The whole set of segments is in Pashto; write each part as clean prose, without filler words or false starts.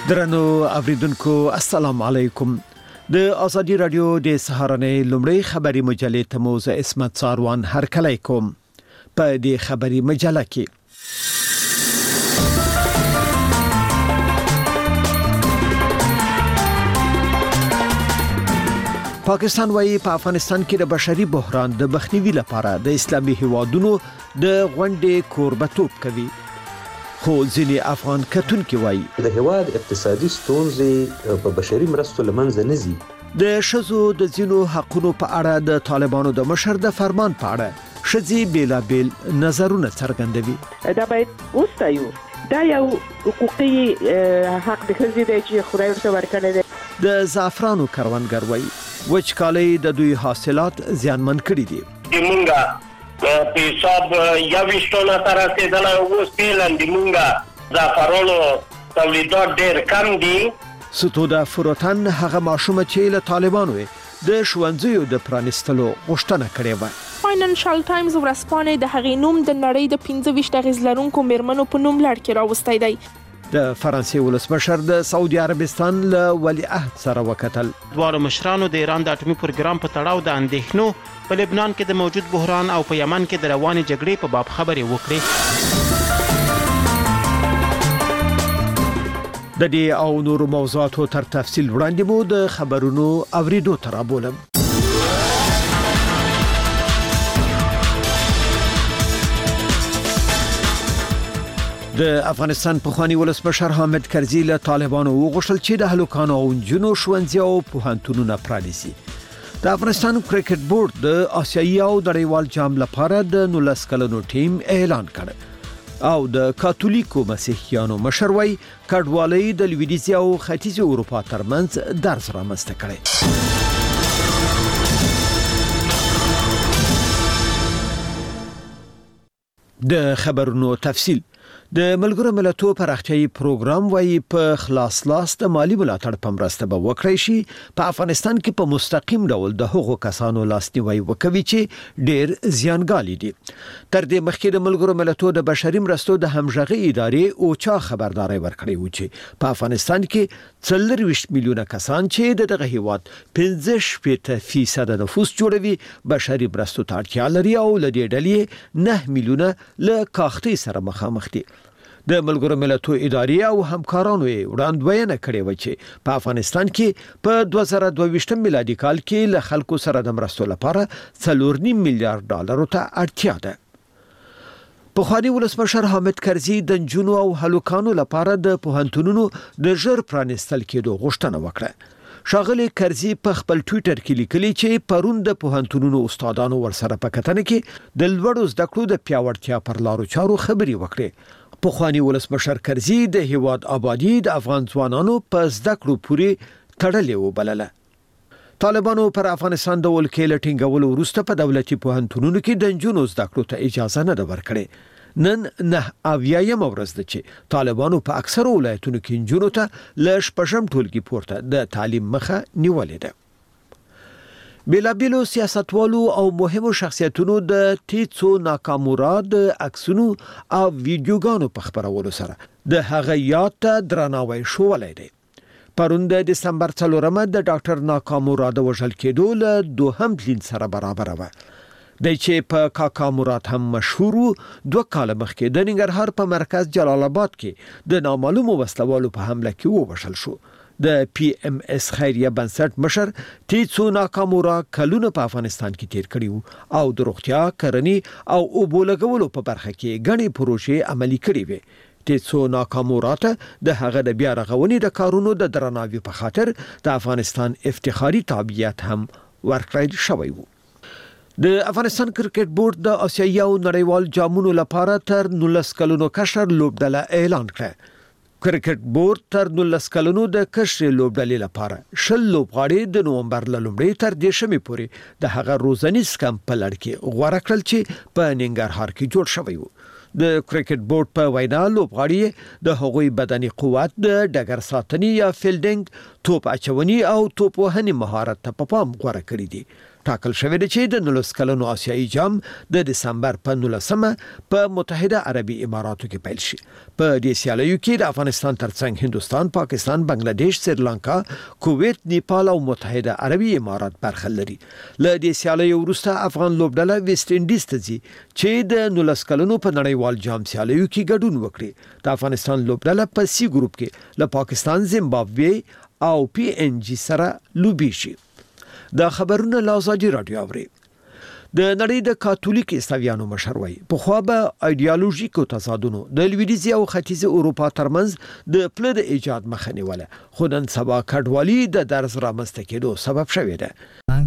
درنو اوریدونکو السلام علیکم. د ازادي رادیو د سهارنې لومړی خبري مجلې ته مو زه اسمت ساروان هرکلی کوم. په دې خبري مجله کې پاکستان وايي په افغانستان کې د بشري بحران د مخنیوي لپاره د اسلامي هیوادونو د غونډې کوربتوب کوي. خو ځینې افغان کتونکي وايي د هیواد اقتصادي ستونزې په بشري مرستو لمنځه نه ځي. د ښځو د ځینو حقونو په اړه د طالبانو د مشر د فرمان په اړه ښځې بیلابیل نظرونه څرګندوي. دا باید وستایو. دا یو حقوقي حق د ښځې دی چې خدای ورته ورکړی دی. د زعفرانو کروندګر وايي وچکالۍ د دوی حاصلات زیانمن کړي دي. مونږه په حساب یا وشتونه تر رسیدل اوس پیلن دی مونږه زعفرانو تولیدات ډېر کم دي. ستوده فروتن هغه ماشومه چې له طالبانو د ښوونځیو د پرانستلو غوښتنه کړې و. فاینانشل ټایمز ورځپاڼې د هغې نوم د نړۍ د 15 اغیز لرونکو میرمنو په نوم لړ کې راوستی دی. د فرانسې ولسمشر د سعودي عربستان له ولیعهد سره وکتل. دواړو مشرانو د ایران د اټومي پروګرام په تړاو د اندېښنو په لبنان کې د موجود بحران او په یمن کې د روانې جګړې په باب خبرې وکړې. د دې او نورو موضوعاتو تر تفصیل وړاندې مو د خبرونو اوریدو ته رابولم. د افغانستان پخوانی ولسمشر حامد کرزي له طالبانو وغوښتل چې د هلکانو او نجونو ښوونځي او پوهنتونونه پرانیزي. د افغانستان کرکټ بورډ د آسیایي او نړیوال جام لپاره د 19 کلنو ټیم اعلان کړ او د کاتولیکو مسیحیانو مشر وايي کډوالۍ د لویدیځ او ختیځ اروپا ترمنځ درز رامنځته کړي. د خبرونو تفصیل. د ملګرو ملتونو پراختیايي پروګرام وايي په خلاص لاس د مالی ملاتړ په مرسته به وکړي شي په افغانستان کې په مستقیم ډول د هغو کسانو لاسنیوي وکوي چې ډېر زیانګالي دي. تر دې مخکې د ملګرو ملتونو د بشري مرستو د همغږي ادارې اوچا خبرداري ورکړې و چې په افغانستان کې 40 میلیونه کسان چې دغه هیواد 15% نفوس جوړوي بشري مرستو ته اړتیا لري او لدې ډلې 9 میلیونه له کاختي سره مخامخ دي. د ملګرو ملتونو ادارې او همکارانو وړاندوینه کړې و چې په افغانستان کې په 2022 میلادي کال کې له خلکو سره د مرستو لپاره 4.5 میلیارډ ډالرو ته اړتیا ده. پخوانی ولسمشر حامد کرزي د نجونو او هلکانو لپاره د پوهنتونونو د ژر پرانستل کېدو غوښتنه وکړه. ښاغلی کرزي په خپل ټویټر کې لیکلي چې پرون د پوهنتونونو استادانو ورسره په کتنه کې د لوړو زده کړو د پیاوړتیا پر لارو چارو خبري وکړي. پخوانی ولسمشر کرزي د هیواد آبادی د افغان ځوانانو په زده کړو پورې تړلې وبلله. طالبانو پر افغانستان د ولکې لټینګولو وروسته په دولتي پوهنتونونو کې د نجونو زده کړو ته اجازه نه ده ورکړې. نن 9 ورځ ده چې طالبانو په اکثر ولایتونو کې نجونو ته له شپږم ټولګي پورته د تعلیم مخه نیولې ده. بیلابیلو سیاستوالو او مهمو شخصیتونو د تیتسو ناکامورا د عکسونو او ویډیوګانو په خبرولو سره د هغه یاد ته درناوی شولی دی. پرون د دسمبر 4 د ډاکټر ناکامورا د وژل کېدو له دوهم لین سره برابر و. د چې په کاکامورات هم مشهور 2 کال مخکې د ننګرهار په مرکز جلال آباد کې د نامعلومو وسلوالو په حمله کې ووژل شو. د پی ام اس خیریه بنسټ مشر تیتسو ناکامورا کلونه په افغانستان کې تیر کړي او د روغتیا کرنی او اوبو لګولو په برخه کې غني پروژې عملي کړي وي. تیتسو ناکامورا ته د هغه د بیا رغونې د کارونو د درناوي په خاطر د افغانستان افتخاري تابعیت هم ورکړل شوی وو. د افغانستان کرکټ بورډ د آسیایي او نړیوال جامونو لپاره تر 19 کلونو کشر لوبډله اعلان کړه. کرکټ بورډ تر 19 کلونو د کشر لوبډلې لپاره 20 لوبغاړي د نومبر لومړۍ تر 10 پورې د هغه روزنیز کمپ په لړ کې غوړه کړل چې په ننګرهار کې جوړ شوی وو. د کرکټ بورډ په وینا لوبغاړي د هغوی بدني قوت د ډګر ساتنې یا فیلډینګ توپ اچونې او توپ وهنې مهارت ته په پام غوړه کړی دي. ټاکل شوی دی چې د 19 کلنو آسیایي جام د دسمبر په 19مه په متحده عربي اماراتو کې پیل شي. په دې سیالیو کې د افغانستان ترڅنګ هندستان، پاکستان، بنگلاديش، سریلانکا، کویت، نیپال او متحده عربي امارات برخه لري. له دې سیالیو وروسته افغان لوبډله ویسټ انډیز ته ځي چې د 19 کلنو په نړیوال جام سیالیو کې ګډون وکړي. د افغانستان لوبډله په سی ګروپ کې له پاکستان، زیمبابوې او پی ان جی سره لوبي شي. دا خبرونه له ازادي رادیو اوري. د نړۍ د کاتولیک عیسویانو مشر وایي په خو به ایدئولوژیکو تضادونو د لویدیځ او ختیځ اروپا ترمنځ د پله د ایجاد مخه نیوله، خو نن سبا کډوالي د درز رامنځته کېدو سبب شوې ده.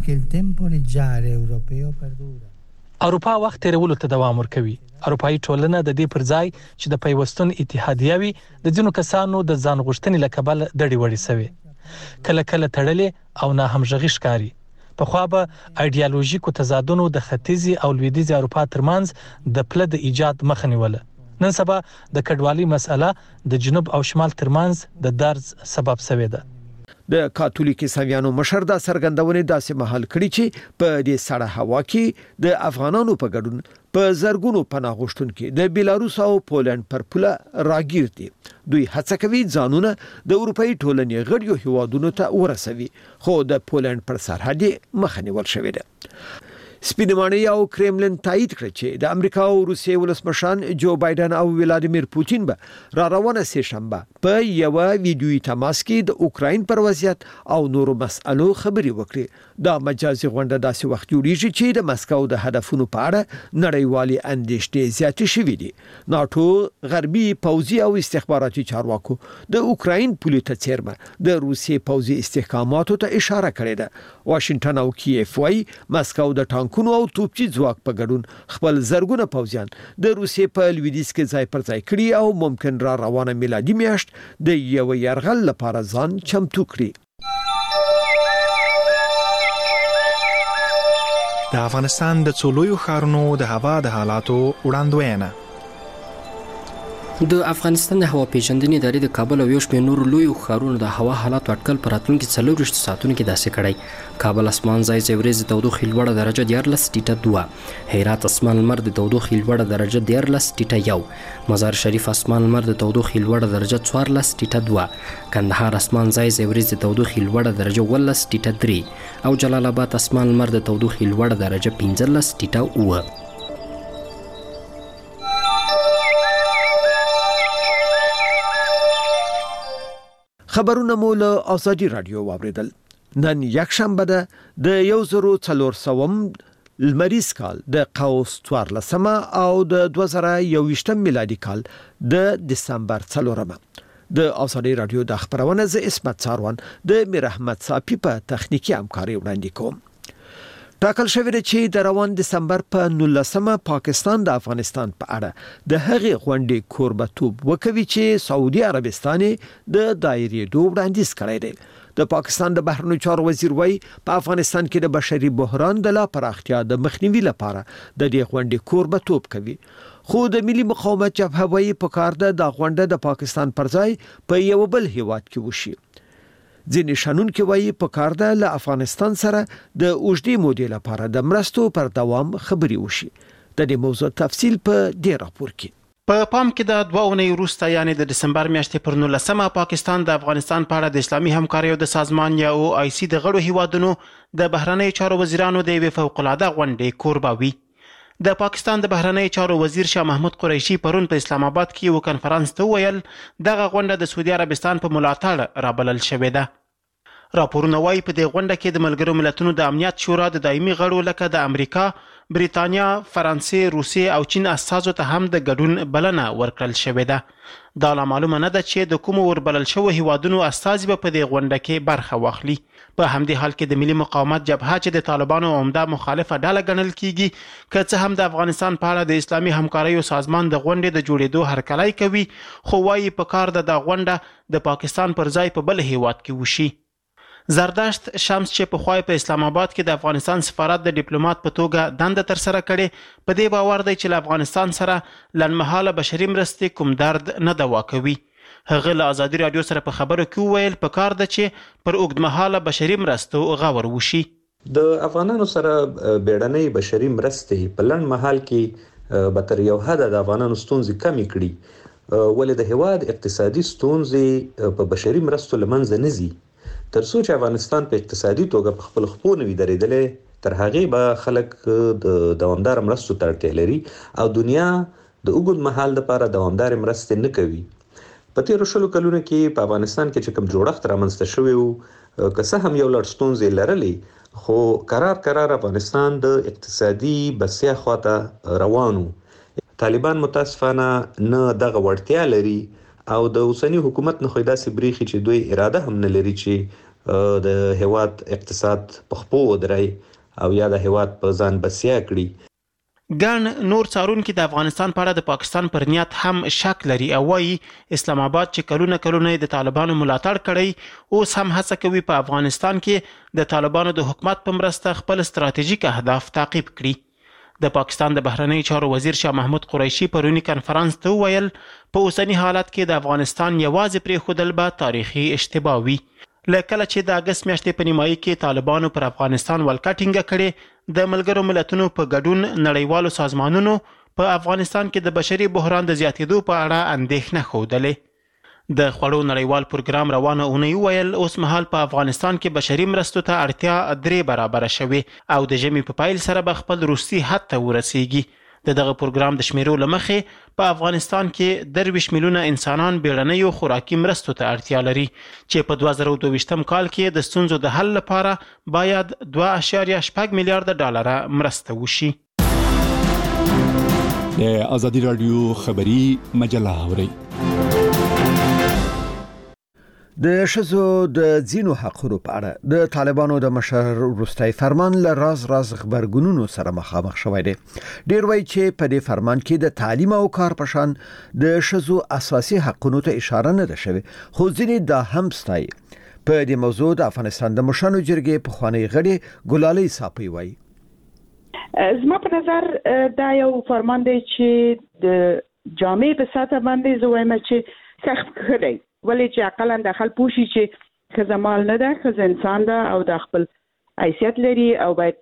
اروپا وخت تیرولو ته دوام ورکوي. اروپایي ټولنه د دې پر ځای چې د پیوستون اتحادیه وي د ځینو کسانو د ځان غوښتنې له کبله دړې وړې سوي، کله کله تړلې او نه همغږي ښکاري. په خو به ایدئولوژیکو تضادونو د ختیځ او لویدیځ اروپا ترمنځ د پله د ایجاد مخه نیوله. نن سبا د کډوالۍ مسأله د جنوب او شمال ترمنځ د درز سبب شوې ده. د کاتولیک عیسویانو مشر دا څرګندونې داسې مهال کړي چې په دې سړه هوا کې د افغانانو په ګډون په زرګونو پناه غوښتونکو د بیلاروس او پولند پر پوله راګیر دي. دوی هڅه کوي ځانونه د اروپאי ټولنې غړیو هیوادونو ته ورسوي، خو د پولند پر سرحد مخه نیول شوې ده. سپینمانه او کرملین تایید کړ چې د امریکا او روسیې ولسمشران جو بایدن او ولادیمیر پوتین به را روانه سه شنبه په یو ویډیوي تماس کې د اوکراین پر وضعیت او نورو مسألو خبري وکړي. دا مجازي غونډه داسې وخت جوړیږي چې د مسکو د هدفونو په اړه نړیوالي اندېښنې زیاتې شوې دي. ناتو غربي پوځي او استخباراتي چارواکو د اوکراین پولي ته چیرمه د روسیې پوځي استحکاماتو ته اشاره کړې ده. واشنگټن او کیف وايي مسکو د ټانکونو او توپچي ځواک په ګډون خپل زرګونه پوځیان د روسیې په لویدیځ کې ځای پر ځای کړي او ممکن را روانه میلادي میاشت د یو یرغل لپاره ځان چمتو کړي. د افغانستان د څولویو ښارونو د هوا د حالاتو وړاندوینه. د افغانستان د هوا پیژندنې ادارې د کابل او یو شمېر نورو لویو ښارونو د هوا حالات اټکل پر راتلونکي 24 ساعتونو کې داسې کړی. کابل اسمان ځای ځای ورځې تودوخې لوړه درجه 14.2، هرات اسمان لمر د تودوخې لوړه درجه 14.1، مزار شریف اسمان لمر د تودوخې لوړه درجه 14.2، کندهار اسمان ځای ځای ورځې تودوخې لوړه درجه 15.3 او جلال آباد اسمان لمر د تودوخې لوړه درجه 15.9. خبرونه مو له ازادي رادیو واوریدل. نن یک شنبه ده د 1400 لمریز کال د قوس 14 او د 2021 میلادي کال د دسمبر 4. د ازادي رادیو د خبرونه ز اسمت څاروان د میر احمد صافي په تخنیکی همکاري وړاندې کوم. ټاکل شوی دی چې د روان دسمبر په 19مه پاکستان د افغانستان په اړه د هغې غونډې کوربتوب وکوي چې سعودي عربستان د دایرې دوه وړاندیز کړی دی. د پاکستان د بهرنیو چارو وزیر وایي په افغانستان کې د بشري بحران د لا پراختیا د مخنیوي لپاره د دې غونډې کوربتوب کوي. خو د ملي مقاومت جبهه وایي په کار ده د غونډه د پاکستان پر ځای په یو بل هیواد کې وشي. ځینې شنونکي وایي په کار ده له افغانستان سره د اوږدې مودې لپاره د مرستو پر دوام خبري وشي. د دې موضوع تفصیل په دې راپور کې. په پام کې د 2 اونۍ وروسته یعنی د دسمبر میاشتې پر 19مه پاکستان د افغانستان په اړه د اسلامي همکاریو د سازمان یا OIC د غړو هیوادونو د بهرنیو چارو وزیرانو د یوې فوق‌العاده غونډې کوربه وي. د پاکستان د بهرنیو چارو وزیر شاه محمود قریشي پرون په اسلام آباد کې یو کانفرنس ته ویل دغه غونډه د سعودي عربستان په ملاتړ رابلل شوې ده. راپورونه وايي په دې غونډه کې د ملګرو ملتونو د امنیت شورا د دایمي غړو لکه د امریکا، بریتانیا، فرانسې، روسیې او چین استازو ته هم د ګډون بلنه ورکړل شوې ده. دا لا معلومه نه ده چې د کومو وربلل شوو هیوادونو استازي به په دې غونډه کې برخه واخلي. په همدې حال کې د ملي مقاومت جبهه چې د طالبانو عمده مخالفه ډله ګڼل کیږي که څه هم د افغانستان په اړه د اسلامي همکاریو سازمان د غونډې د جوړېدو هرکلی کوي، خو وايي په کار ده د غونډه د پاکستان پر ځای په بل هیواد کې وشي. زرداشت شمس چې په خوای په اسلام آباد کې د افغانستان سفارت د ډیپلوماټ په توګه دنده تر سره کړي، په دې باور دی چې له افغانستان سره لنډمهاله بشري مرستې کوم درد نه دوا کوي. هغه له ازادي رادیو سره په خبرو کې وویل په کار ده چې پر اوږدمهاله بشري مرستو غور وشي. د افغانانو سره بیړنۍ بشري مرستې په لنډ مهال کې به تر یو حده د افغانانو ستونزې کمې کړي، ولې د هیواد اقتصادي ستونزې په بشري مرستو له منځه نه ځي. تر څو چې افغانستان په اقتصادي توګه په خپل خپو نه وي درېدلی، تر هغې به خلک د دوامدار مرستو ته اړتیا لري او دنیا د اوږد مهال لپاره دوامدار مرستې نه کوي. په تېرو 20 کلونو کې په افغانستان کې چې کوم جوړښت رامنځته شوی و، که څه هم یو لړ ستونزې لرلې، خو قرار افغانستان د اقتصادي بسیا خواته روان و. طالبان متاسفانه نه دغه وړتیا لري او د اوسنی حکومت نه خو داسې بریښي چې دوی اراده هم نه لري چې د هیواد اقتصاد په خپو ودرای او یا د هیواد په ځان بسیا کړي. ګڼ نور څارونکي د افغانستان په اړه د پاکستان پر نیت هم شک لري او وایي اسلام آباد چې کلونه د طالبانو ملاتړ کړی، اوس هم هڅه کوي په افغانستان کې د طالبانو د حکومت په مرسته خپل ستراتیژیک اهداف تعقیب کړي. د پاکستان د بهرنی چارو وزیر شاه محمود قریشي پرونی کنفرانس ته وویل په اوسنی حالت کې د افغانستان یوازې پرېښودل به تاریخي اشتباه وي. لکه چې د اګست میاشتې په نیمایي کې طالبانو پر افغانستان ولکه ټینګه کړې، د ملګرو ملتونو په ګډون نړیوالو سازمانونو په افغانستان کې د بشري بحران د زیاتېدو په اړه اندېښنه ښودلې. د خوړو نړیوال پروګرام روانه اونۍ وویل اوس مهال په افغانستان کې بشري مرستو ته اړتیا 3 برابره شوې او د ژمي په پیل سره به خپل وروستي حد ته ورسیږي. د دغه پروګرام د شمیرو له مخې په افغانستان کې 23 میلیونه انسانان بیړنیو خوراکي مرستو ته اړتیا لري چې په 2022 کال کې د ستونزو د حل لپاره باید 2.8 میلیارډ ډالر مرسته وشي. د آزادي رادیو خبری مجله اوري. د ښځو د ځینو حقونو په اړه د طالبانو د مشر وروستی فرمان له راز خبرګونونو سره مخامخ شوی دی. ډیر وایي چې په دې فرمان کې د تعلیم او کار په شان د ښځو اساسي حقونو ته اشاره نه ده شوې، خو ځینې دا هم ستایي. په دې موضوع د افغانستان د مشرانو جرګې پخوانی غړي ګلالۍ صافی وایي زما په نظر دا یو فرمان دی چې د جامع په ساته باندې زه وایم چې سخت کړی، ولې چې عقلاً داخل پوشي چې ښځه مال نه ده، ښځه انسان ده او د خپل حیثیت لري او باید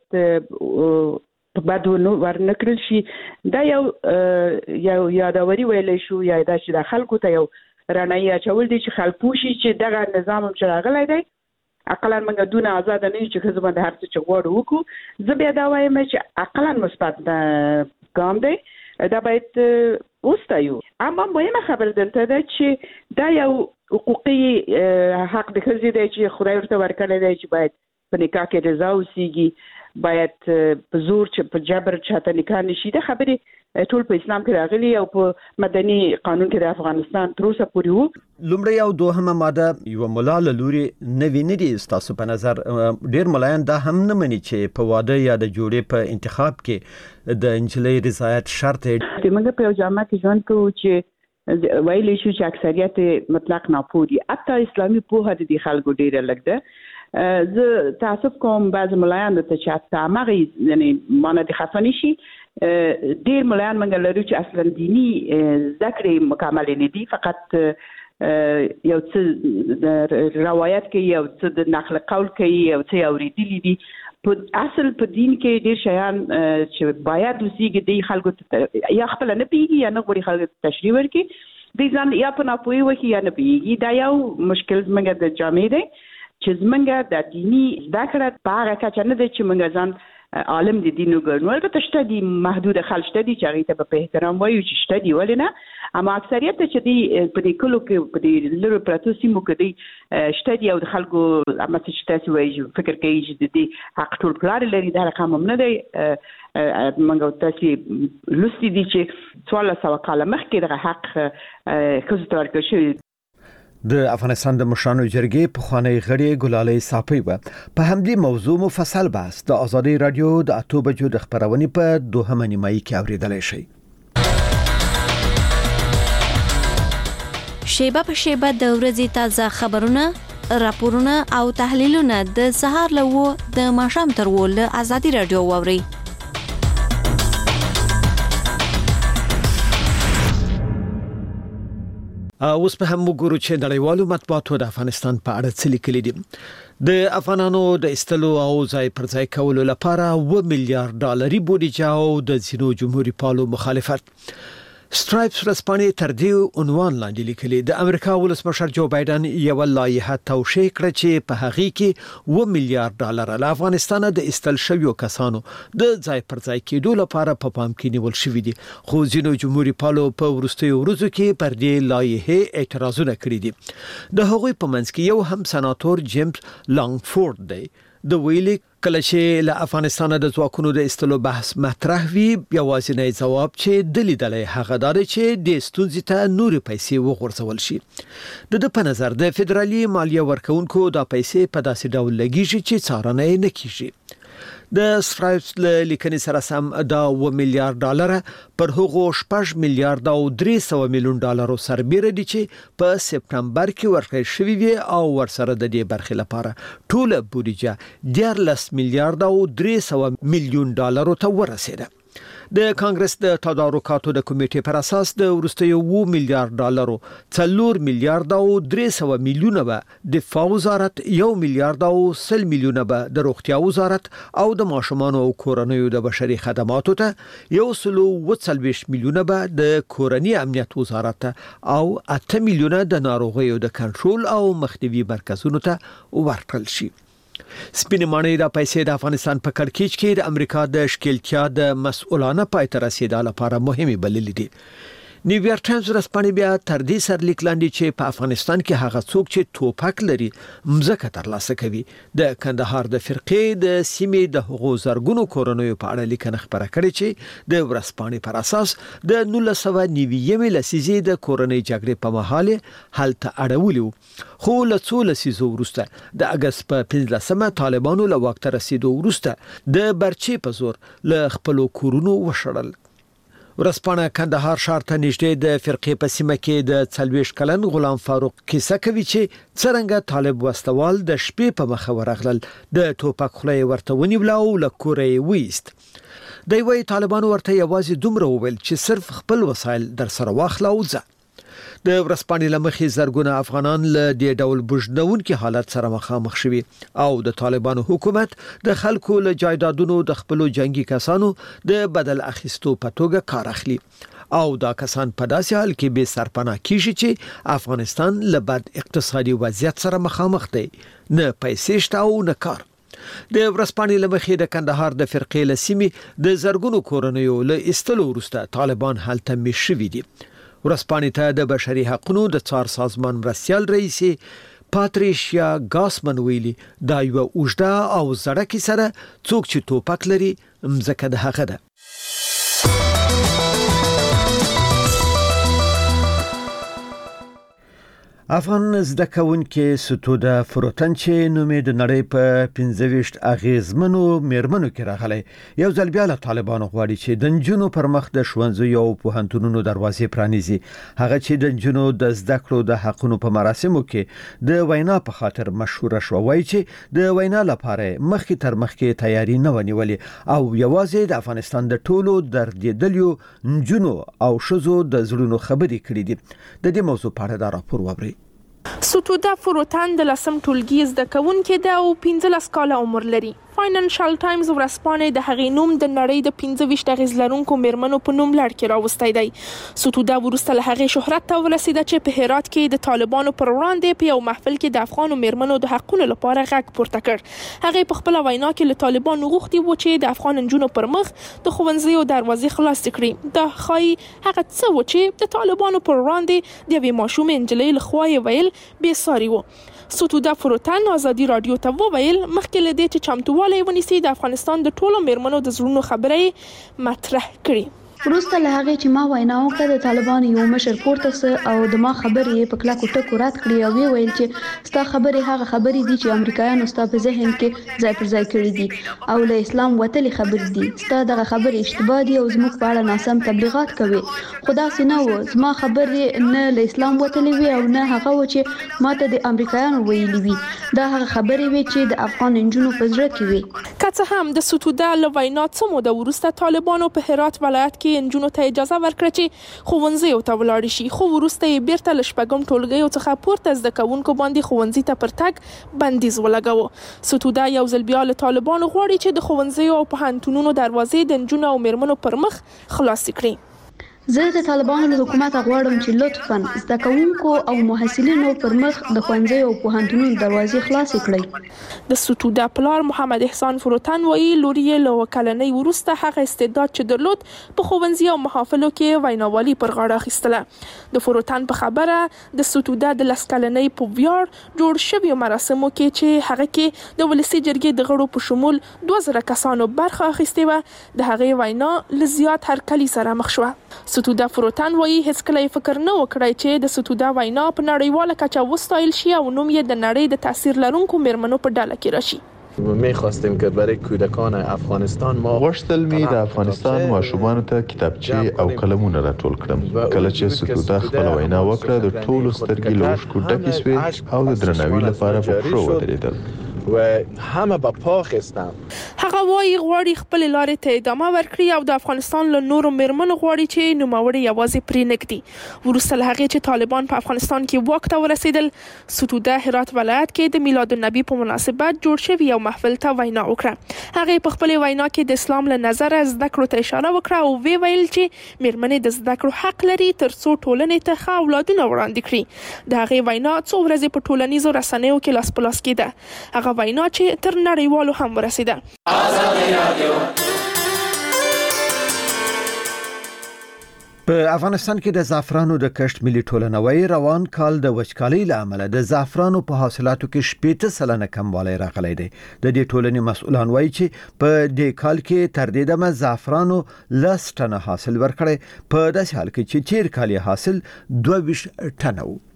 په بد ورنه کړل شي. دا یو یادوري ویلی شو یا دا چې د خلکو ته یو رڼایي اچول دي چې خلک پوشي چې دغه نظام هم چې راغلی دی عقلاً موږ دونه آزاد نه یو چې ښځه باندې هر څه چې غواړو وکړو. زه بیا دا وایم چې عقلاً مثبت ګام دی، دا باید وستایو. اما مهمه خبر دلته ده چې دا یو حقوقي حق د ښځې دی چې خدای ورته ورکړی دی چې باید په نکاح کې رضا اوسیږي، باید په زور چې په جبر چاته نکاح نشي. دا خبرې ټول په اسلام کې راغلي او په مدني قانون کې د افغانستان تر اوسه پورې وو. لومړی او دوهمه ماده یو ملا له لوري نوی نه دي. ستاسو په نظر ډیر ملایان دا هم نه مني چې په واده یا د جوړې په انتخاب کې د انجلۍ رضایت شرط دی. موږ په یو جامعه کې ژوند کوو چې ویلی شو چې اکثریت مطلق ناپوه دي، حتی اسلامي پوهه د دې خلکو ډیره لږ ده. زه تعصب کوم بعض ملایان ته چې حتی هغه یعنی مانه د خفه نشي. ډیر ملایان موږ لرو چې اصلا دینی زده کړې مکمل نه دي، فقط یو څه روایت کوي، یو څه د نقل قول کوي، یو څه اوریدلی دي. په اصل په دین کې ډیر شیان چې باید وسیږي د خلکو ته یا خپل نه پیږي یا نه غوړي خلکو تشریح ورکړي، د ځان یا په ناپوهي وکړي یا نه پیږي. دا یو مشکل زموږ د جامع دی چې زموږ د دینی زده کړه په هغه کچه نه دی چې موږ ځان عالم د دین وګڼو. البته شته دي محدود خلک شته دي چې هغې ته په احترام وایو چې شته دي، ولې نه؟ اما اکثریت چې دی په دې کلو کې په دې لرو پراتو سیمو کې دی شته دي او د خلکو اما چې تاسو وایي فکر کوي چې د دې حق ټول پلار لري، دا رقم هم نه دی. موږ تاسو لوستي دي چې 1400 کاله مخکې دغه حق ښځو ته ورکړل شوی. د افغانستان د مشرانو جرګې پخوانی غړي ګلالۍ صافی په همدې موضوع مفصل بحث د آزادي رادیو د 8 بجو د خبرونې په 2 نیمایي کې اوریدلای شئ. شیبه په شیبه د ورځې تازه خبرونه، راپورونه او تحلیلونه د سهار له د ماښام تر ول آزادي رادیو واوري. اوس په هم وګورو چې نړیوالو مطبوعاتو د افغانستان په اړه څه لیکلي دي. د افغانانو د استلو او ځای پر ځای کولو لپاره 1 میلیارډ ډالري بودیجه او د ځینو جمهوریت پالو مخالفت. سټرایپس ورځپاڼې تر دې عنوان لاندې لیکلي د امریکا ولسمشر جو بایدن یو لایحه توشیح کړه چې په هغه کې 1 میلیارډ ډالر له افغانستان د استل شویو کسانو د ځای پر ځای کېدو لپاره په پام کې نیول شوې دي. خو ځینو جمهوریت پالو په وروستیو ورځو کې پر دې لایحه اعتراضونه کړي دي. د هغوی په منځ کې یو هم سناتور جیمز لانګفورد دی. د ویلي کله چې له افغانستان د ځواکونو د استلو بحث مطرح وي یوازینی ځواب چې د لیدلې هغه دا چې د ستونزې ته نورې پیسې وغورځول شي. د په نظر د فدرالي مالیه ورکونکو د پیسې په داسې ډول لګیږي چې څارنه یې نه کیږي. د سټرایپس لیکنې سره سم دا 1 میلیارډ ډالر پر هغو 6 میلیارډ او 300 میلیون ډالرو سربېره دي چې په سپتمبر کې ورکړل شوی وي او ورسره د دې برخې لپاره ټول بودیجه 14 میلیارډ او 300 میلیون ډالرو ته ورسېده. د کانګرس د تدارکاتو د کمیټې پر اساس د ورستیو 2 میلیارډ ډالرو 4 میلیارډ او 300 میلیونه به دفاع وزارت 1 میلیارډ او 100 میلیونه به د روغتیا وزارت او د ماشومان او کورنیو د بشري خدماتو ته 140 میلیونه به د کورنی امنیت وزارت او 8 میلیونه د ناروغیو د کنټرول او مخنیوي مرکزونو ته ورکړل شي. سپینې ماڼۍ د پیسې د افغانستان په کړکېچ کې د امریکا د ښکېلتیا د مسؤلانه پای ته رسیدو لپاره مهمه بللې دي. نیویارک ټایمز ورځپاڼې بیا تر دې سر لیک لاندې چې په افغانستان کې هغه څوک چې توپک لري مځکه ترلاسه کوي. د کندهار د فرقې د سیمې د حقوق زرګونو کورنیو په اړه لیکنه خبره کړې چې د ورځپاڼې پر اساس د 1990 لسیزې د کورنۍ جګړې په مهال حالت اړولو. خو له څو لسیزو وروسته د اگست په 15 طالبانو له واک ته رسیدو وروسته د برچې په زور له خپل کورونو وشړل. ورځپاڼه کندهار شهر ته نږدې د فرقې په سیمه کې د 40 کلن غلام فاروق کیسه کوي چې څرنګه طالب وسوال د شپې په مخه ورغلل د ټوپک خلې ورته ونیول او له کورې وېست. دوی وايي طالبانو ورته یوازې دومره وویل چې صرف خپل وسایل در سره واخلو او ځه. د ورځپاڼې لمخې زرګونه افغانان له دې ډول بوجنونکي حالت سره مخامخ شوي او د طالبانو حکومت د خلکو له جایدادونو د خپل جنگي کسانو د بدل اخیستو په توګه کار اخلي او دا کسان په داسې حال کې به سرپناه کیږي چې افغانستان له بد اقتصادي وضعیت سره مخامخ دی، نه پیسې شته او نه کار. د ورځپاڼې لمخې د کندهار د فرقې لسیمې د زرګونو کورنیو له استلو وروسته طالبان هلته میشت شوي دي. ورځپاڼې ته د بشري حقوقو د څار سازمان مرستیال رئیس پاتریشیا ګاسمن ویلي دا یو اوږده او زړه کیسه ده، څوک چې توپک لري مځکه د هغه ده. افغان زده کوونکي ستوده فروتن چې نومې د نړۍ په 15 اغیزمنو میرمنو کې راغلي یو ځل بیا له طالبانو غواړي چې د نجونو پر مخ د ښوونځیو او پوهنتونونو دروازې پرانیزي. هغه چې د نجونو د زده کړو د حقونو په مراسمو کې د وینا په خاطر مشهور شو، وایي چې د وینا لپاره مخکې تر مخکې تیاری نه ونیولې او یوازې د افغانستان د ټولو دردیدلیو نجونو او شزو د زړونو خبرې کړې دي. د دې موضوع په اړه دا راپور ووري. ستوده فروتن د لسم ټولګي زده کوونکې ده او 15 کاله عمر لري. فاینانشل ټایمز ورځپاڼې د هغې نوم د نړۍ د 15 اغیز لرونکو میرمنو په نوم لړ کې راوستی دی. ستوده وروسته له هغې شهرت ته ورسېده چې په هرات کې د طالبانو پر وړاندې په یو محفل کې د افغانو میرمنو د حقونو لپاره غږ پورته کړ. هغې په خپله وینا کې له طالبانو غوښتي و چې د افغان نجونو پر مخ د ښوونځیو دروازې خلاصې کړي. دا ښایي هغه څه و چې د طالبانو پر وړاندې د یوې ماشومې نجلۍ له خوا یې ویل بې ساري و. ستوده فروتن ازادي رادیو ته وویل مخکې له دې چې چمتووالی ونیسي د افغانستان د ټولو میرمنو د زړونو خبرې مطرح کړي. وروسته له هغې چې ما وینا وکړه د طالبانو یو مشر پورته سه او د ما خبرې په کلکو ټکو رد کړې او وی ویل چې ستا خبرې هغه خبرې دي چې امریکایانو ستا په ذهن کې ځای پر ځای کړي دي او له اسلام وتلې خبرې دي. ستا دغه خبرې اشتباه دي او زموږ په اړه ناسم تبلیغات کوي. خو داسې نه و، زما خبرې نه له اسلام وتلې وي او نه هغه و چې ما ته د امریکایانو ویلي وي. دا هغه خبرې وي چې د افغان نجونو په زړه کې وي. که څه هم د ستوده له وینا څه موده وروسته طالبانو په هرات ولایت کې کې نجونو ته اجازه ورکړه چې ښوونځیو ته ولاړ شي، خو وروسته یې بیرته له شپږم ټولګیو څخه پورته زده کوونکو باندې ښوونځي ته پر تګ بندیز ولګاوه. ستوده یو ځل بیا له طالبانو غواړي چې د ښوونځیو او پوهنتونونو دروازې د نجونو او میرمنو پر مخ خلاصې کړي. زه د طالبانو له حکومت غواړم چې لطفاً زده کوونکو او محصلینو پر مخ د ښوونځیو او پوهنتونونو دروازې خلاصې کړي. د ستوده پلار محمد احسان فروتن وایي لور یې له کلنۍ وروسته هغه استعداد چې درلود په ښوونځي او محافلو کې ویناوالي پر غاړه اخیستله. د فروتن په خبره د ستوده د 10 کلنۍ په ویاړ جوړ شویو مراسمو کې چې هغه کې د ولسي جرګې د غړو په شمول 2000 کسانو برخه اخیستې وه، د هغې وینا له زیات هرکلي سره مخ شوه. ستوده فروتن وایي هیڅکله یې فکر نه وکړی چې د ستوده وینا په نړیواله کچه وستایل شي او نوم یې د نړۍ د تاثیر لرونکو میرمنو په ډله کې راشي. می‌خواستیم که برای کودکان افغانستان ما غوښتل می د افغانستان ماشومانو ته کتابچې او قلمونه راټول کړم. کله چې ستوده خپل وینا وکړه د ټولو سترګې له اوښکو ډکې شوې او د درناوي لپاره په پښو ودرېدل و همه با پا خستم. هغه وایي غواړي خپل لارې ته ادامه ورکړي او د افغانستان له نورو میرمنو غواړي چې نوموړی یوازې پرې نږدي. وروسته له هغې چې طالبان په افغانستان کې واک ته ورسېدل، ستوده هرات ولایت کې د میلاد النبي په مناسبت جوړ شوي یو محفل ته وینا وکړه. هغې په خپلې وینا کې د اسلام له نظره زده کړو ته اشاره وکړه او وی ویل چې میرمنې د زده کړو حق لري ترڅو ټولنې ته ښه اولادونه وړاندې کړي. د هغې وینا څو ورځې په ټولنیزو رسنیو کې لاس په لاس کېده. هغه وینا چې تر نړیوالو هم ورسېده. په افغانستان کې د زعفرانو د کښت ملي ټولنه وايي روان کال د وچکالۍ له امله د زعفرانو په حاصلاتو کې 80% کموالی راغلی دی. د دې ټولنې مسؤلان وايي چې په دې کال کې تر دې دمه زعفرانو 10 ټنه حاصل ورکړی، په داسې حال کې چې تیر کال یې حاصل 22 ټنه و.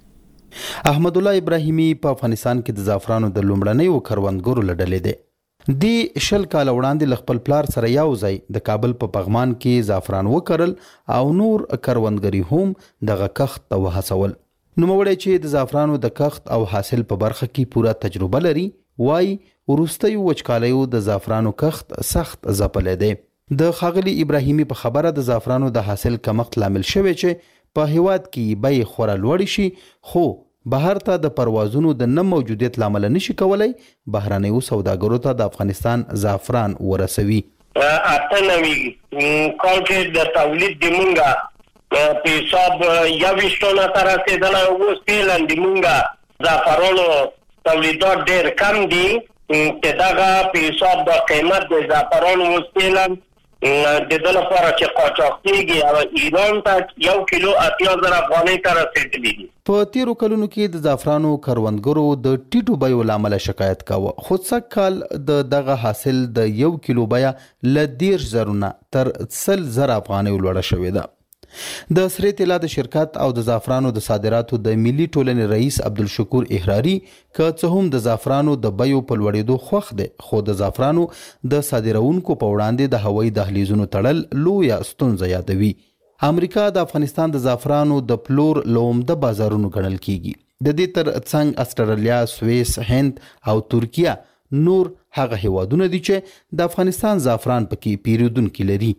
احمد الله ابراهیمی په افغانستان کې د زعفرانو د لومړنیو کروندګرو له ډلې دی. دی 20 کال وړاندې له خپل پلار سره یو ځای د کابل په پغمان کې زعفران وکرل او نور کروندګري هم دغه کښت ته وهڅول. نوموړی چې د زعفرانو د کښت او حاصل په برخه کې پوره تجربه لري وایي وروستیو وچکالیو د زعفرانو کښت سخت ځپلی دی. د ښاغلي ابراهیمی په خبره د زعفرانو د حاصل کمښت لامل شوی چې په هیواد کې بیې خورا لوړې شي، خو بهر ته د پروازونو د نه موجودیت لامل نشي کولای بهرنیو سوداګرو ته د افغانستان زعفران ورسوي. اتنوي کال کې د تولید د مونږه په حساب 21 ټنه تر رسیدل او اوس پیلن د مونږه زعفرانو تولیدات ډېر کم دي چې دغه په حساب د قیمت د زعفرانو اوس پیلن د دې لپاره چې قاچاقېږي او ایران ته 1 کیلو 80,000 افغانۍ ته رسیدلی دي. په تیرو کلونو کې د زعفرانو کروندګرو د ټیټو بیو لامل شکایت کاوه، خو څک کال د دغه حاصل د 1 کیلو بیا ل 10,000 تر 100,000 افغانۍ لوړه شوې ده. د سرې طلا د شرکت او د زعفرانو د صادراتو د ملي ټولنې رئیس عبدالشکور احراري که څه هم د زعفرانو د بیو په لوړېدو خوښ دی، خو د زعفرانو د صادرونکو په وړاندې د هوایي دهلیزونو تړل لویه ستونزه یادوي. امریکا د افغانستان د زعفرانو د پلور له عمده بازارونو ګڼل کیږي. د دې تر څنګ استرالیا، سویس، هند او ترکیه نور هغه هیوادونه دي چې د افغانستان زعفران پکې پیرودونکي لري.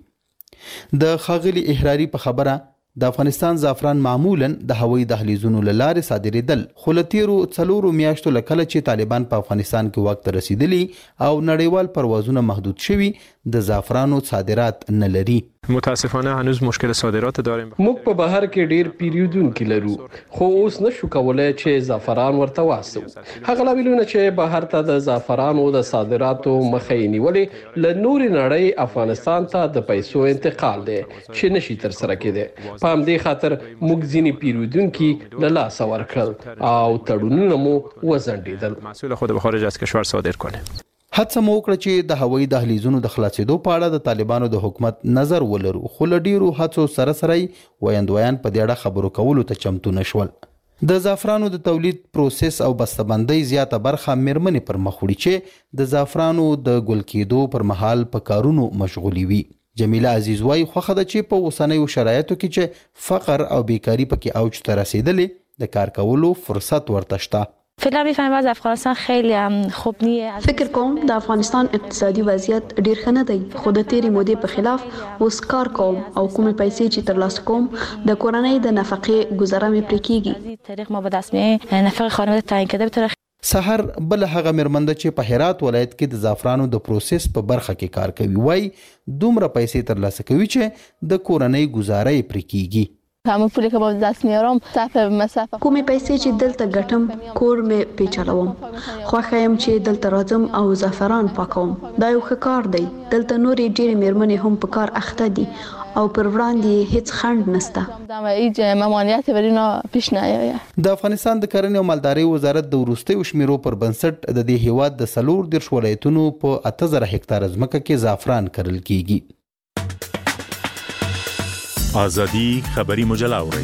د ښاغلي احراري په خبره د افغانستان زعفران معمولا د هوایي دهلیزونو له لارې صادرېدل، خو له تیرو 4 میاشتو له کله چې طالبان په افغانستان کې واک ته رسېدلي او نړیوال پروازونه محدود شوي د زعفرانو صادرات نه لري. متاسفانه هنوز مشکل صادرات داریم. موږ په بهر کې ډیر پیریودونکي لرو، خو اوس نشو کولای چې زعفران ورته واسو. هغه لاملونه چې بهر ته د زعفرانو د صادراتو مخه نیولې له نوري نړۍ افغانستان ته د پیسو انتقال دی چې نشي تر سره کېده. په همدې خاطر موږ ځینې پیریودونکي له لاسه ورکړل او تړونونه مو وځنډېدل. محصول خود به خارج از کشور صادر کنه. هڅه مو وکړه چې د هوایي دهلیزونو د خلاصېدو په اړه د طالبانو د حکومت نظر ولرو، خو له ډیرو هڅو سره سره ویاندویان په دې اړه خبرو کولو ته چمتو نشول. د زعفرانو د تولید پروسس او بسته‌بندۍ زیاته برخه میرمنې پر مخ وړي چې د زعفرانو د ګل کېدو پر مهال په کارونو مشغولي وي. جمیله عزیز وايي خوښه ده چې په اوسنیو شرایطو کې چې فقر او بیکاری پکې اوج ته رسیدلې د کار کولو فرصت ورته شته. فعلا میفهمم از افغانستان خیلی هم خوب نیه. فکر کوم د افغانستان اقتصادي وضعیت ډیر ښه نه دی، خو د تیرې مودې په خلاف اوس کار کوم او کومې پیسې چې ترلاسه کوم د کورنۍ د نفقې گزاره مې پرې کیږي. طریق ما به دست میاد نفقه خانواده تعیین کرده به طور سحر بل هغه مرمنده چې په هرات ولایت کې د زعفرانو د پروسس په برخه کې کار کوي، وای دومره پیسې ترلاسه کوي چې د کورنۍ گزاره یې پرې کیږي. همون پولی که با دست میارم صفحه مسافه کومې پیسې چې دلته ګټم کور مې پیچلوم، خوښه یم چې دلته راځم او زعفران پاکوم. دا یو ښه کار دی. دلته نورې ډېرې میرمنې هم په کار اخته دي او پر وړاندې هیڅ خنډ نشته. دا هیڅ ممانعت برینا پیش نه آید. د افغانستان د کرنې او مالدارۍ وزارت د وروستیو شمیرو پر بنسټ د دې هیواد د 14 ولایتونو په 8000 هکتار ځمکه کې زعفران کرل کیږي. آزادی خبری مجله اورئ.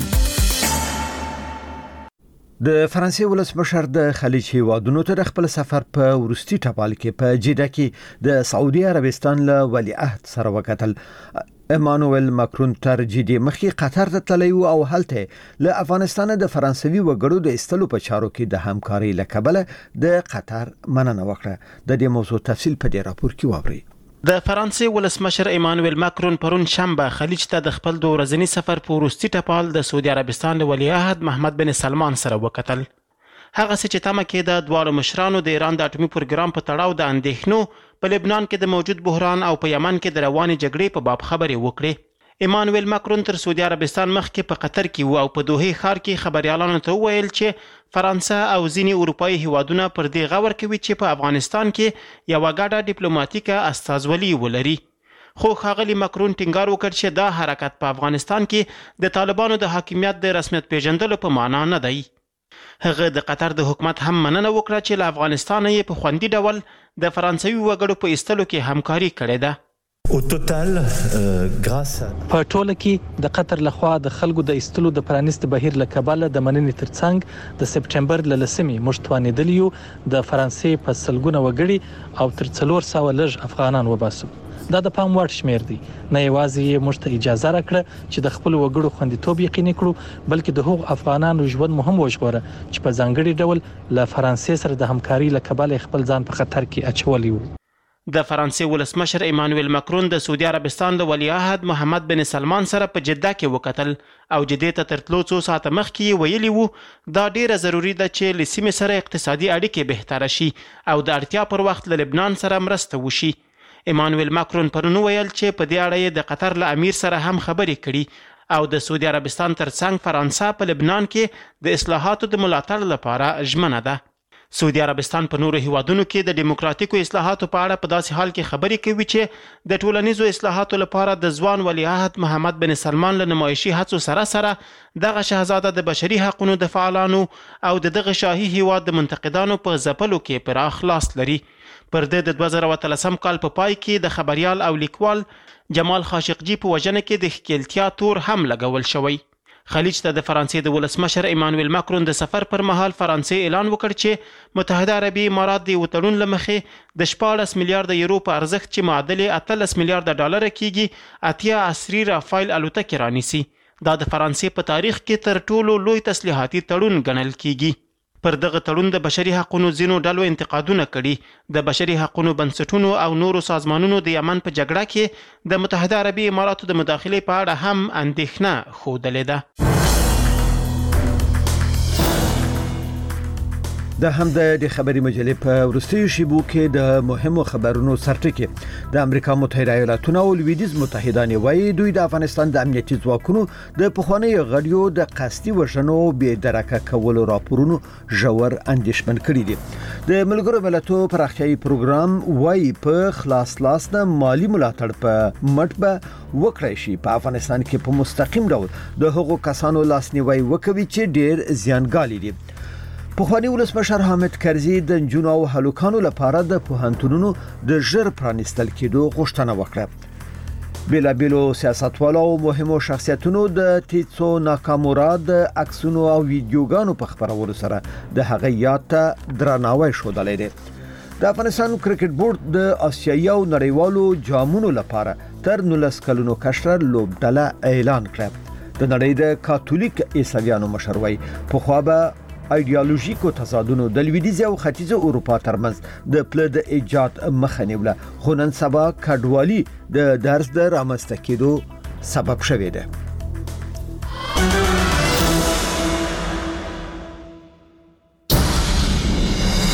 د فرانسې ولسمشر د خلیج هیوادونو ته د خپل سفر په وروستي ټپال کې په جده کې د سعودي عربستان له ولیعهد سره وکتل. امانوئل ماکرون تر جدي مخکې قطر ته تللی او هلته له افغانستان د فرانسوي وګړو د استلو په چارو کې د همکاري لکبله د قطر مننه وکړه. د دې موضوع تفصیل په دې راپور کې واورئ. د فرانسې ولسمشر امانوئل ماکرون پرون شنبه خلیج ته د خپل د ورځني سفر په وروستي ټپال د سعودي عربستان له ولیعهد محمد بن سلمان سره وکتل. هغه څه چې تمه کې د دواړو مشرانو د ایران د اټومي پروګرام په تړاو د اندېښنو په لبنان کې د موجود بحران او په یمن کې د روانې جګړې په باب خبرې وکړې. امانوئل ماکرون تر سعودي عربستان مخکې په قطر کې و او په دوحې ښار کې خبريالانو ته وویل چې فرانسه او ځینې اروپایي هیوادونه پر دې غور کوي چې په افغانستان کې یوه ګډه ډیپلوماټیکه استازولي ولري. خو ښاغلي ماکرون ټینګار وکړ چې دا حرکت په افغانستان کې د طالبانو د حاکمیت د رسمیت پیژندلو په معنا نه دی. هغه د قطر د حکومت هم مننه وکړه چې له افغانستان یې په خوندي ډول د فرانسوي وګړو په ایستلو کې همکاري کړې ده. په ټوله کې د قطر لخوا د خلکو د ایستلو د پرانیست بهیر له کبله د مننې ترڅنګ د سپټمبر له 10مې موږ توانېدلیو د فرانسې په سلګونه وګړي او تر 400 لږ افغانان وباسو. دا د پام وړ شمیر دی. نه یوازې موږ ته اجازه راکړه چې د خپل وګړو خوندیتوب یقیني کړو، بلکې د هغو افغانانو ژوند مهم وژغوره چې په ځانګړي ډول له فرانسې سره د همکاري له کبله خپل ځان په خطر کې اچولی وو. د فرانسې ولسمشر امانوئل ماکرون د سعودي عربستان له ولیعهد محمد بن سلمان سره په جده کې وکتل او جدې ته تر تلو څو ساعته مخکې ویلي وو دا ډیره ضروري ده چې له سیمې سره اقتصادي اړیکې بهتره شي او د اړتیا پر وخت له لبنان سره مرسته وشي. امانوئل ماکرون پرون ویل چې په دې اړه د قطر له امیر سره هم خبرې کړي او د سعودي عربستان ترڅنګ فرانسه په لبنان کې د اصلاحاتو د ملاتړ لپاره ژمنه ده. سعودي عربستان په نورو هیوادونو کې د دیموکراتیکو اصلاحاتو په اړه په داسې حال کې خبرې کوي چې د ټولنیزو اصلاحاتو لپاره د ځوان ولیعهد محمد بن سلمان له نمایشي هڅو سره دغه شاهزاده د بشري حقوقو د فعالانو او دغه شاهي هیواد د منتقدانو په ځپلو کې پراخ لاس لري. پر د 2013 کال په پای کې د خبريال او لیکوال جمال خاشقجي په وژنه کې د ښکیلتیا تور هم لګول شوی. خلیج ته د فرانسې د ولسمشر امانوئل ماکرون د سفر پر مهال فرانسې اعلان وکړ چې متحده عربي امارات د وټړون لمخې د 14 میلیارډ یورو په ارزښت چې معادل 18 میلیارډ ډالر کیږي اتیا عصري رافایل الوتکې رانیسي. دا د فرانسې په تاریخ کې تر ټولو لوی تسلیحاتي تړون ګڼل کیږي. پر دغه تړون د بشري حقوقو ځینو ډلو انتقادونه کړي. د بشري حقوقو بنسټونو او نورو سازمانونو د یمن په جګړه کې د متحده عربي اماراتو د مداخلې په اړه هم اندېښنه ښودلې ده. د هم د خبري مجلې په وروستیو شیبو کې د مهمو خبرونو سرټکی د امریکا متحده ایالاتونو او لویدیز متحدان وایي دوی د افغانستان د امنیتي ځواکونو د پخوانی غړیو د قصدي وژنو بې درکه کولو راپورونو ژور اندېښمن کړي دي. د ملګرو ملتونو پراختیایي پروګرام وایي په خلاص لاس د مالی ملاتړ په مټ وکړای شي په افغانستان کې په مستقیم ډول د هغو کسانو لاسنیوي وکوي چې ډیر زیانګالي دي. پخوانی ولسمشر حامد کرزي د نجونو او هلوکانو لپاره د پوهنتونونو د ژر پرانیستل کېدو غوښتنه وکړه. بیلابیلو سیاستوالو او مهمو شخصیتونو د تیڅو ناکامورا د عکسونو او ویډیوګانو په خبرولو سره د هغه یاد ته درناوی ښودلی دی. د افغانستان کرکټ بورډ د آسیایي او نړیوالو جامونو لپاره تر 19 کلونو کشر لوبډله اعلان کړه. د نړۍ د کاتولیک عیسویانو مشر وای په خوا به ایدئولوژیکو تضادونو د لویدیځ او ختیځ اروپا ترمنځ د پله د ایجاد مخه نیوله، خو نن سبا کډوالي د درز د رامنځته کېدو سبب شوې ده.